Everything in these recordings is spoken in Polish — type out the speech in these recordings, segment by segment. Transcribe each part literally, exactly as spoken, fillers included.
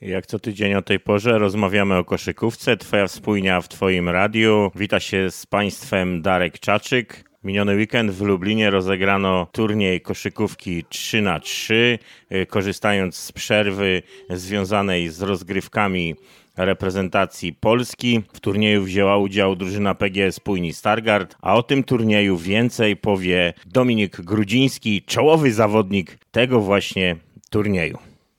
Jak co tydzień o tej porze rozmawiamy o koszykówce. Twoja wspólnia w Twoim radiu. Wita się z Państwem Darek Czaczyk. Miniony weekend w Lublinie rozegrano turniej koszykówki trzy na trzy, korzystając z przerwy związanej z rozgrywkami reprezentacji Polski. W turnieju wzięła udział drużyna P G S Płyni Stargard, a o tym turnieju więcej powie Dominik Grudziński, czołowy zawodnik tego właśnie turnieju.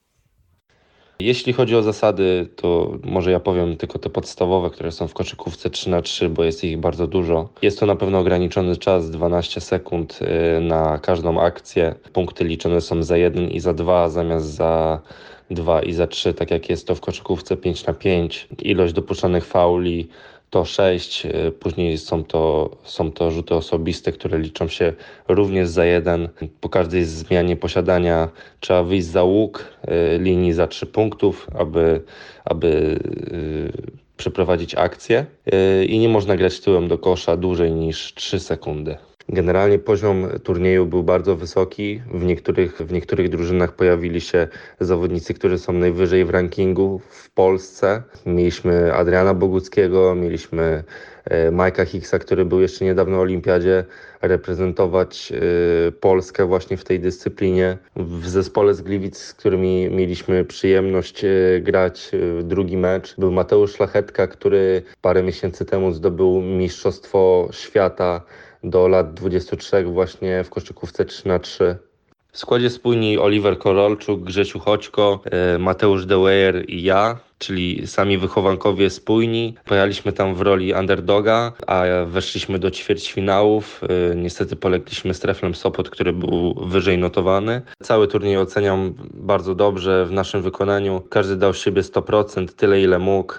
Jeśli chodzi o zasady, to może ja powiem tylko te podstawowe, które są w koszykówce trzy na trzy, bo jest ich bardzo dużo. Jest to na pewno ograniczony czas, dwanaście sekund na każdą akcję. Punkty liczone są za jeden i za dwa, zamiast za dwa i za trzy, tak jak jest to w koszykówce pięć na pięć. Ilość dopuszczanych fauli to sześć, później są to, są to rzuty osobiste, które liczą się również za jeden. Po każdej zmianie posiadania trzeba wyjść za łuk linii za trzy punktów, aby, aby przeprowadzić akcję i nie można grać tyłem do kosza dłużej niż trzy sekundy. Generalnie poziom turnieju był bardzo wysoki. W niektórych, w niektórych drużynach pojawili się zawodnicy, którzy są najwyżej w rankingu w Polsce. Mieliśmy Adriana Boguckiego, mieliśmy Majka Hicksa, który był jeszcze niedawno w Olimpiadzie, reprezentować Polskę właśnie w tej dyscyplinie. W zespole z Gliwic, z którymi mieliśmy przyjemność grać drugi mecz, był Mateusz Szlachetka, który parę miesięcy temu zdobył Mistrzostwo Świata do lat dwudziestu trzech właśnie w koszykówce trzy na trzy. W składzie spójni Oliver Korolczuk, Grzesiu Choćko, Mateusz Deweyer i ja, czyli sami wychowankowie spójni. Pojechaliśmy tam w roli underdoga, a weszliśmy do ćwierćfinałów. Niestety polegliśmy z Treflem Sopot, który był wyżej notowany. Cały turniej oceniam bardzo dobrze w naszym wykonaniu. Każdy dał z siebie sto procent, tyle ile mógł.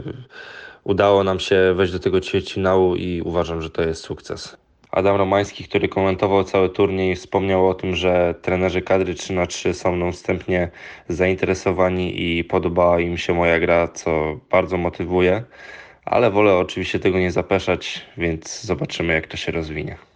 Udało nam się wejść do tego ćwierćfinału i uważam, że to jest sukces. Adam Romański, który komentował cały turniej, wspomniał o tym, że trenerzy kadry trzy na trzy są mną wstępnie zainteresowani i podobała im się moja gra, co bardzo motywuje, ale wolę oczywiście tego nie zapeszać, więc zobaczymy, jak to się rozwinie.